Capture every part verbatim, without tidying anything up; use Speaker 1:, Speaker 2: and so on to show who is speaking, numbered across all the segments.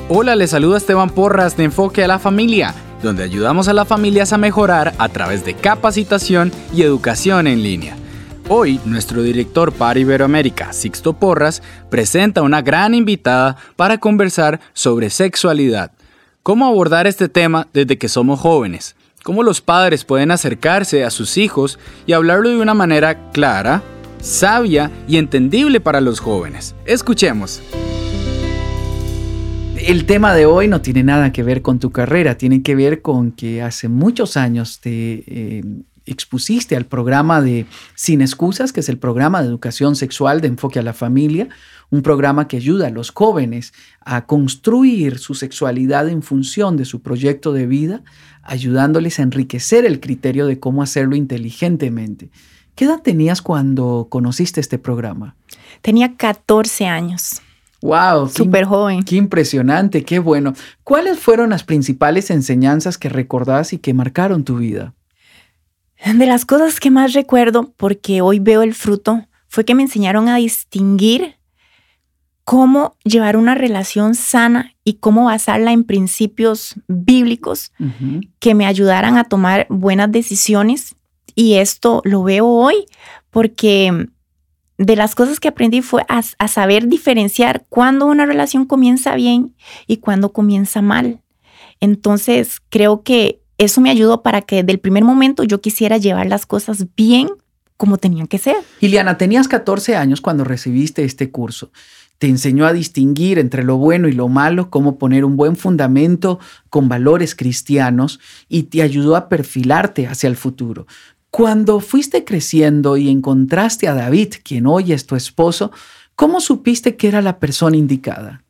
Speaker 1: Hola, les saluda Esteban Porras de Enfoque a la Familia, donde ayudamos a las familias a mejorar a través de capacitación y educación en línea. Hoy, nuestro director para Iberoamérica, Sixto Porras, presenta una gran invitada para conversar sobre sexualidad. Cómo abordar este tema desde que somos jóvenes. Cómo los padres pueden acercarse a sus hijos y hablarlo de una manera clara, sabia y entendible para los jóvenes. Escuchemos.
Speaker 2: El tema de hoy no tiene nada que ver con tu carrera, tiene que ver con que hace muchos años te eh, expusiste al programa de Sin Excusas, que es el programa de educación sexual de Enfoque a la Familia, un programa que ayuda a los jóvenes a construir su sexualidad en función de su proyecto de vida, ayudándoles a enriquecer el criterio de cómo hacerlo inteligentemente. ¿Qué edad tenías cuando conociste este programa?
Speaker 3: Tenía catorce años.
Speaker 2: ¡Wow!
Speaker 3: Súper joven.
Speaker 2: ¡Qué impresionante! ¡Qué bueno! ¿Cuáles fueron las principales enseñanzas que recordás y que marcaron tu vida?
Speaker 3: De las cosas que más recuerdo, porque hoy veo el fruto, fue que me enseñaron a distinguir cómo llevar una relación sana y cómo basarla en principios bíblicos uh-huh. que me ayudaran a tomar buenas decisiones. Y esto lo veo hoy porque de las cosas que aprendí fue a, a saber diferenciar cuándo una relación comienza bien y cuándo comienza mal. Entonces, creo que eso me ayudó para que desde el primer momento yo quisiera llevar las cosas bien como tenían que ser.
Speaker 2: Iliana, tenías catorce años cuando recibiste este curso. Te enseñó a distinguir entre lo bueno y lo malo, cómo poner un buen fundamento con valores cristianos y te ayudó a perfilarte hacia el futuro. Cuando fuiste creciendo y encontraste a David, quien hoy es tu esposo, ¿cómo supiste que era la persona indicada?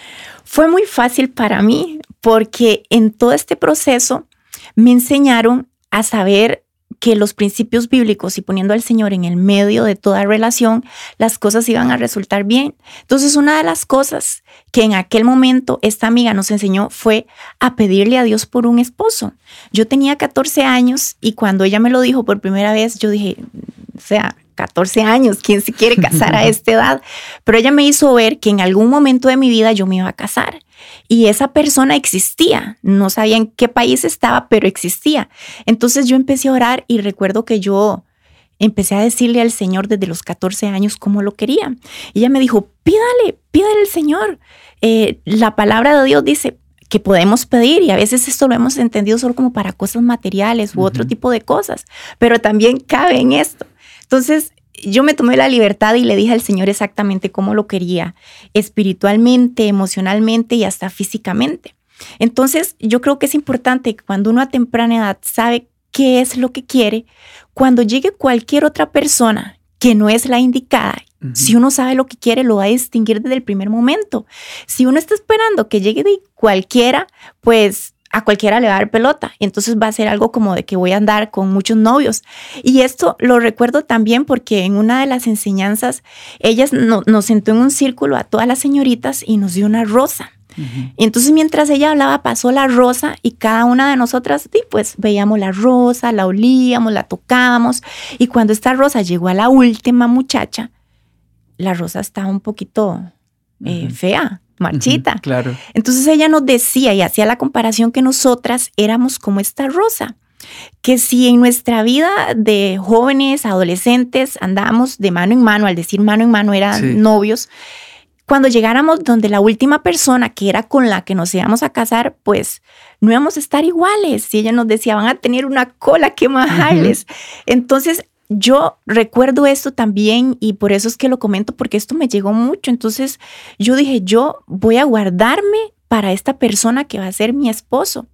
Speaker 3: Fue muy fácil para mí porque en todo este proceso me enseñaron a saber que los principios bíblicos y poniendo al Señor en el medio de toda relación, las cosas iban a resultar bien. Entonces, una de las cosas que en aquel momento esta amiga nos enseñó fue a pedirle a Dios por un esposo. Yo tenía catorce años y cuando ella me lo dijo por primera vez, yo dije, o sea, catorce años, ¿quién se quiere casar a esta edad? Pero ella me hizo ver que en algún momento de mi vida yo me iba a casar. Y esa persona existía, no sabía en qué país estaba, pero existía. Entonces yo empecé a orar y recuerdo que yo empecé a decirle al Señor desde los catorce años cómo lo quería. Y ella me dijo, pídale, pídale al Señor. Eh, la palabra de Dios dice que podemos pedir y a veces esto lo hemos entendido solo como para cosas materiales u uh-huh. otro tipo de cosas, pero también cabe en esto. Entonces, yo me tomé la libertad y le dije al Señor exactamente cómo lo quería, espiritualmente, emocionalmente y hasta físicamente. Entonces, yo creo que es importante que cuando uno a temprana edad sabe qué es lo que quiere, cuando llegue cualquier otra persona que no es la indicada, uh-huh. si uno sabe lo que quiere, lo va a distinguir desde el primer momento. Si uno está esperando que llegue de cualquiera, pues a cualquiera le va a dar pelota. Entonces va a ser algo como de que voy a andar con muchos novios. Y esto lo recuerdo también porque en una de las enseñanzas, ella no, nos sentó en un círculo a todas las señoritas y nos dio una rosa. Uh-huh. Y entonces mientras ella hablaba, pasó la rosa y cada una de nosotras, pues veíamos la rosa, la olíamos, la tocábamos. Y cuando esta rosa llegó a la última muchacha, la rosa estaba un poquito eh, uh-huh. fea. marchita.
Speaker 2: Uh-huh, claro.
Speaker 3: Entonces ella nos decía y hacía la comparación que nosotras éramos como esta rosa, que si en nuestra vida de jóvenes, adolescentes, andábamos de mano en mano, al decir mano en mano eran sí. novios, cuando llegáramos donde la última persona que era con la que nos íbamos a casar, pues no íbamos a estar iguales. Y ella nos decía, van a tener una cola que majarles. Uh-huh. Entonces, yo recuerdo esto también y por eso es que lo comento, porque esto me llegó mucho. Entonces yo dije, yo voy a guardarme para esta persona que va a ser mi esposo.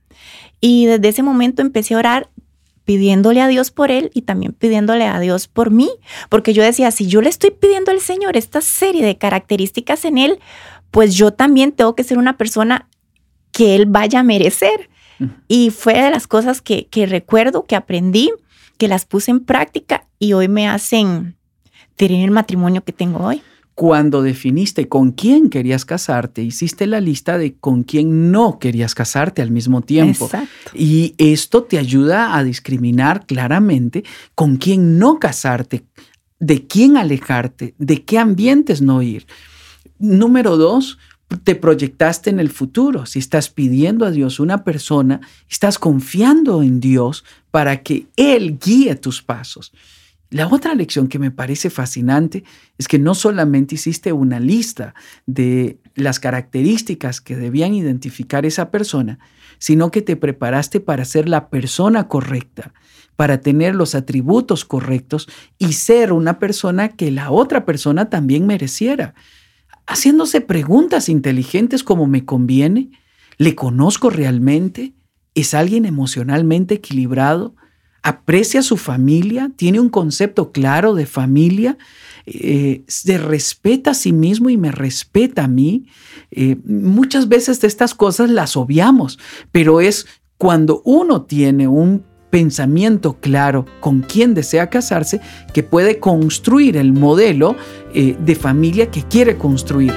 Speaker 3: Y desde ese momento empecé a orar pidiéndole a Dios por él y también pidiéndole a Dios por mí. Porque yo decía, si yo le estoy pidiendo al Señor esta serie de características en él, pues yo también tengo que ser una persona que él vaya a merecer. Uh-huh. Y fue de las cosas que, que recuerdo, que aprendí, que las puse en práctica y hoy me hacen tener el matrimonio que tengo hoy.
Speaker 2: Cuando definiste con quién querías casarte, hiciste la lista de con quién no querías casarte al mismo tiempo.
Speaker 3: Exacto.
Speaker 2: Y esto te ayuda a discriminar claramente con quién no casarte, de quién alejarte, de qué ambientes no ir. Número dos, te proyectaste en el futuro, si estás pidiendo a Dios una persona, estás confiando en Dios para que Él guíe tus pasos. La otra lección que me parece fascinante es que no solamente hiciste una lista de las características que debían identificar esa persona, sino que te preparaste para ser la persona correcta, para tener los atributos correctos y ser una persona que la otra persona también mereciera. Haciéndose preguntas inteligentes como ¿me conviene? ¿Le conozco realmente? ¿Es alguien emocionalmente equilibrado? ¿Aprecia a su familia? ¿Tiene un concepto claro de familia? Eh, ¿Se respeta a sí mismo y me respeta a mí? Eh, muchas veces de estas cosas las obviamos, pero es cuando uno tiene un pensamiento claro con quién desea casarse que puede construir el modelo eh, de familia que quiere construir.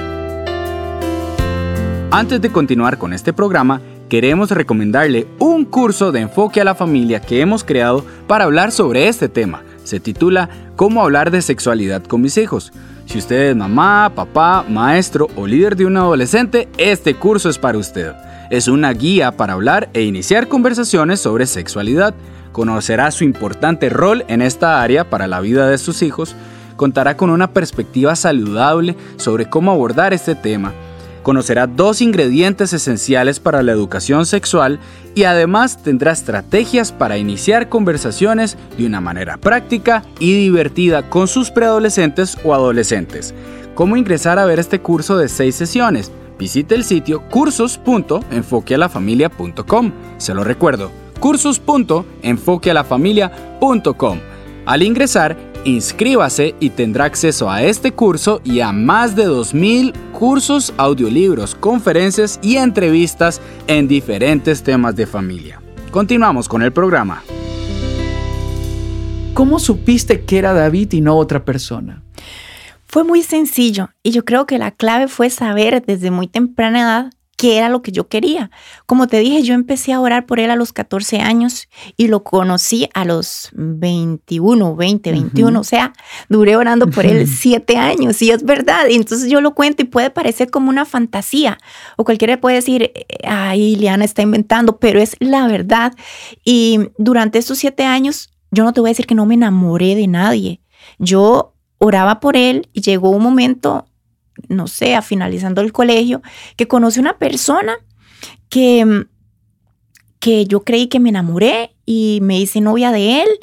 Speaker 1: Antes de continuar con este programa, queremos recomendarle un curso de enfoque a la familia que hemos creado para hablar sobre este tema. Se titula ¿Cómo hablar de sexualidad con mis hijos? Si usted es mamá, papá, maestro o líder de un adolescente, este curso es para usted. Es una guía para hablar e iniciar conversaciones sobre sexualidad. Conocerá su importante rol en esta área para la vida de sus hijos. Contará con una perspectiva saludable sobre cómo abordar este tema. Conocerá dos ingredientes esenciales para la educación sexual y además tendrá estrategias para iniciar conversaciones de una manera práctica y divertida con sus preadolescentes o adolescentes. ¿Cómo ingresar a ver este curso de seis sesiones? Visite el sitio cursos punto enfoque a la familia punto com. Se lo recuerdo, cursos punto enfoque a la familia punto com. Al ingresar, inscríbase y tendrá acceso a este curso y a más de dos mil cursos, audiolibros, conferencias y entrevistas en diferentes temas de familia. Continuamos con el programa.
Speaker 2: ¿Cómo supiste que era David y no otra persona?
Speaker 3: Fue muy sencillo y yo creo que la clave fue saber desde muy temprana edad qué era lo que yo quería. Como te dije, yo empecé a orar por él a los catorce años y lo conocí a los veintiuno, veinte, veintiuno. Uh-huh. O sea, duré orando por él siete años y es verdad. Y entonces yo lo cuento y puede parecer como una fantasía o cualquiera puede decir, ay, Liana está inventando, pero es la verdad. Y durante estos siete años, yo no te voy a decir que no me enamoré de nadie. Yo oraba por él y llegó un momento, no sé, a finalizando el colegio, que conocí una persona que, que yo creí que me enamoré y me hice novia de él.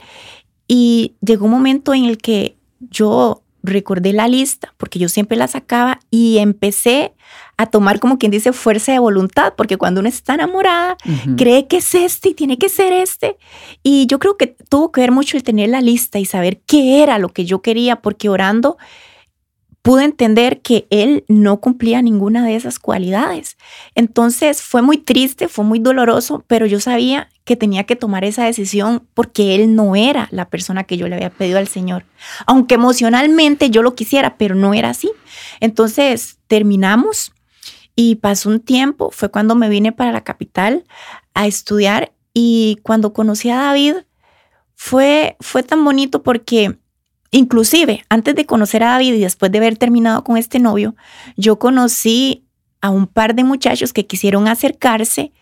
Speaker 3: Y llegó un momento en el que yo recordé la lista, porque yo siempre la sacaba y empecé a tomar, como quien dice, fuerza de voluntad, porque cuando uno está enamorada, uh-huh. cree que es este y tiene que ser este. Y yo creo que tuvo que ver mucho el tener la lista y saber qué era lo que yo quería, porque orando pude entender que él no cumplía ninguna de esas cualidades. Entonces fue muy triste, fue muy doloroso, pero yo sabía que tenía que tomar esa decisión porque él no era la persona que yo le había pedido al Señor. Aunque emocionalmente yo lo quisiera, pero no era así. Entonces terminamos y pasó un tiempo. Fue cuando me vine para la capital a estudiar y cuando conocí a David fue, fue tan bonito porque inclusive, antes de conocer a David y después de haber terminado con este novio, yo conocí a un par de muchachos que quisieron acercarse,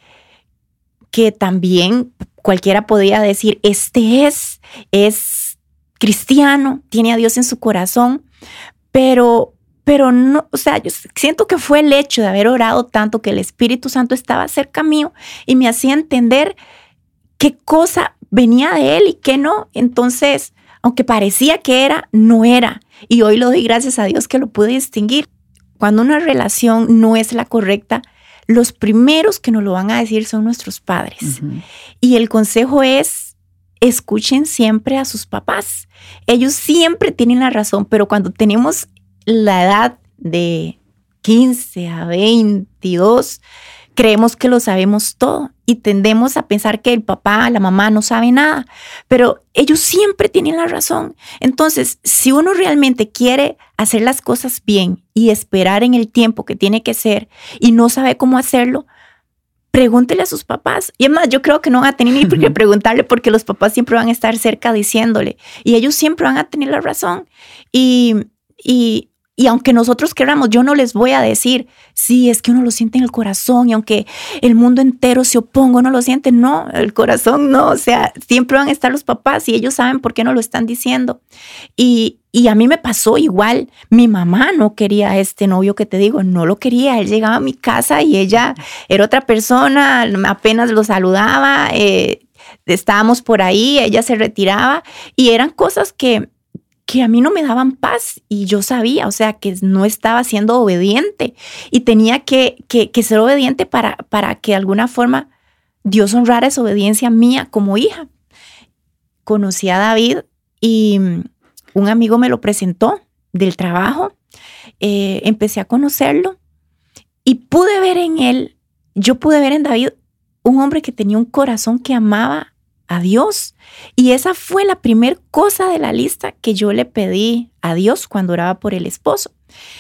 Speaker 3: que también cualquiera podía decir, este es, es cristiano, tiene a Dios en su corazón, pero, pero no, o sea, yo siento que fue el hecho de haber orado tanto que el Espíritu Santo estaba cerca mío y me hacía entender qué cosa venía de él y qué no. Entonces, aunque parecía que era, no era. Y hoy lo doy gracias a Dios que lo pude distinguir. Cuando una relación no es la correcta, los primeros que nos lo van a decir son nuestros padres. Uh-huh. Y el consejo es, escuchen siempre a sus papás. Ellos siempre tienen la razón, pero cuando tenemos la edad de quince a veintidós, creemos que lo sabemos todo y tendemos a pensar que el papá, la mamá no sabe nada, pero ellos siempre tienen la razón. Entonces, si uno realmente quiere hacer las cosas bien y esperar en el tiempo que tiene que ser y no sabe cómo hacerlo, pregúntele a sus papás. Y además, yo creo que no van a tener ni por qué preguntarle porque los papás siempre van a estar cerca diciéndole y ellos siempre van a tener la razón. Y, y Y aunque nosotros queramos, yo no les voy a decir, sí, es que uno lo siente en el corazón y aunque el mundo entero se oponga, uno lo siente. No, el corazón no. O sea, siempre van a estar los papás y ellos saben por qué no lo están diciendo. Y, y a mí me pasó igual. Mi mamá no quería a este novio que te digo, no lo quería. Él llegaba a mi casa y ella era otra persona, apenas lo saludaba, eh, estábamos por ahí, ella se retiraba y eran cosas que... que a mí no me daban paz y yo sabía, o sea, que no estaba siendo obediente y tenía que, que, que ser obediente para, para que de alguna forma Dios honrara esa obediencia mía como hija. Conocí a David y un amigo me lo presentó del trabajo, eh, empecé a conocerlo y pude ver en él, yo pude ver en David un hombre que tenía un corazón que amaba a Dios. Y esa fue la primer cosa de la lista que yo le pedí a Dios cuando oraba por el esposo.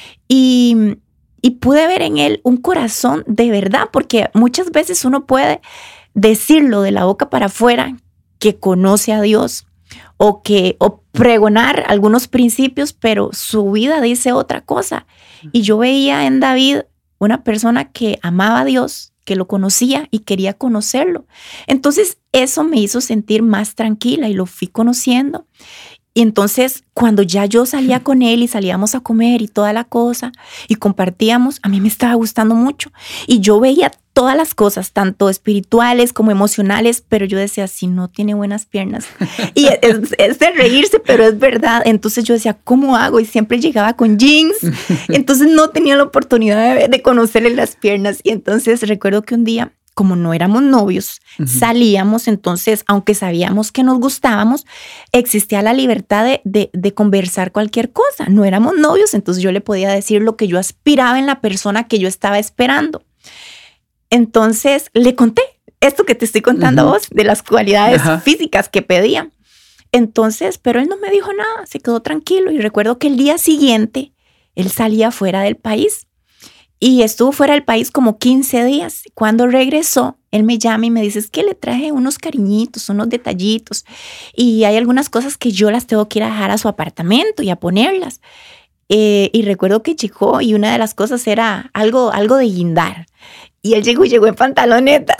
Speaker 3: Y, y pude ver en él un corazón de verdad, porque muchas veces uno puede decirlo de la boca para afuera que conoce a Dios o, que, o pregonar algunos principios, pero su vida dice otra cosa. Y yo veía en David una persona que amaba a Dios, que lo conocía y quería conocerlo. Entonces eso me hizo sentir más tranquila y lo fui conociendo. Y entonces cuando ya yo salía con él y salíamos a comer y toda la cosa y compartíamos, a mí me estaba gustando mucho. Y yo veía todas las cosas, tanto espirituales como emocionales, pero yo decía, si no tiene buenas piernas. Y es, es de reírse, pero es verdad. Entonces yo decía, ¿cómo hago? Y siempre llegaba con jeans. Entonces no tenía la oportunidad de, de conocerle las piernas. Y entonces recuerdo que un día, como no éramos novios, uh-huh. salíamos, entonces, aunque sabíamos que nos gustábamos, existía la libertad de, de, de conversar cualquier cosa. No éramos novios, entonces yo le podía decir lo que yo aspiraba en la persona que yo estaba esperando. Entonces le conté esto que te estoy contando uh-huh. a vos, de las cualidades uh-huh. físicas que pedía. Entonces, pero él no me dijo nada, se quedó tranquilo. Y recuerdo que el día siguiente él salía fuera del país. Y estuvo fuera del país como quince días. Cuando regresó, él me llama y me dice, es que le traje unos cariñitos, unos detallitos. Y hay algunas cosas que yo las tengo que ir a dejar a su apartamento y a ponerlas. Eh, y recuerdo que llegó y una de las cosas era algo, algo de guindar. Y él llegó y llegó en pantalonetas.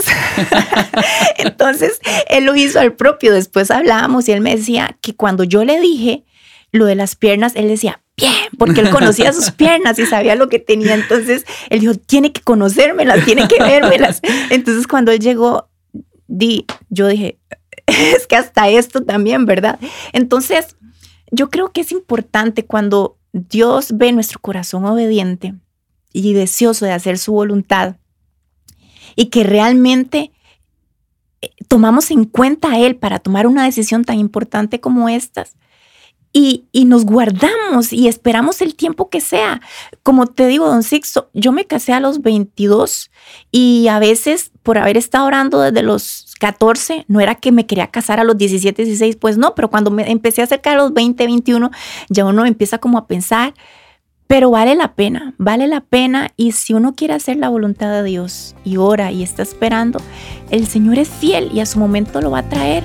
Speaker 3: Entonces, él lo hizo al propio. Después hablábamos y él me decía que cuando yo le dije lo de las piernas, él decía, bien, porque él conocía sus piernas y sabía lo que tenía. Entonces, él dijo, tiene que conocérmelas, tiene que vérmelas. Entonces, cuando él llegó, di, yo dije, es que hasta esto también, ¿verdad? Entonces, yo creo que es importante cuando Dios ve nuestro corazón obediente y deseoso de hacer su voluntad y que realmente tomamos en cuenta a Él para tomar una decisión tan importante como estas. Y, y nos guardamos y esperamos el tiempo que sea. Como te digo, don Sixto, yo me casé a los veintidós y a veces por haber estado orando desde los catorce, no era que me quería casar a los diecisiete, dieciséis, pues no, pero cuando me empecé a acercar a los veinte, veintiuno, ya uno empieza como a pensar, pero vale la pena, vale la pena. Y si uno quiere hacer la voluntad de Dios y ora y está esperando, el Señor es fiel y a su momento lo va a traer.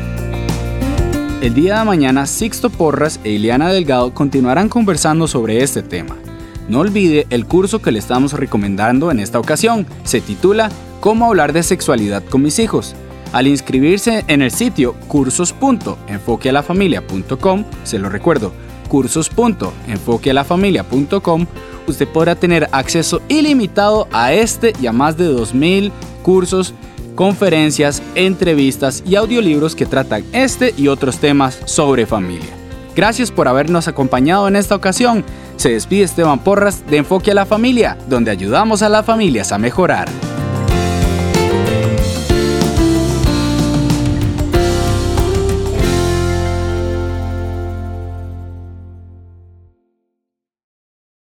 Speaker 1: El día de mañana, Sixto Porras e Ileana Delgado continuarán conversando sobre este tema. No olvide el curso que le estamos recomendando en esta ocasión. Se titula ¿Cómo hablar de sexualidad con mis hijos? Al inscribirse en el sitio cursos punto enfoque a la familia punto com, se lo recuerdo, cursos punto enfoque a la familia punto com, usted podrá tener acceso ilimitado a este y a más de dos mil cursos, conferencias, entrevistas y audiolibros que tratan este y otros temas sobre familia. Gracias por habernos acompañado en esta ocasión. Se despide Esteban Porras de Enfoque a la Familia, donde ayudamos a las familias a mejorar.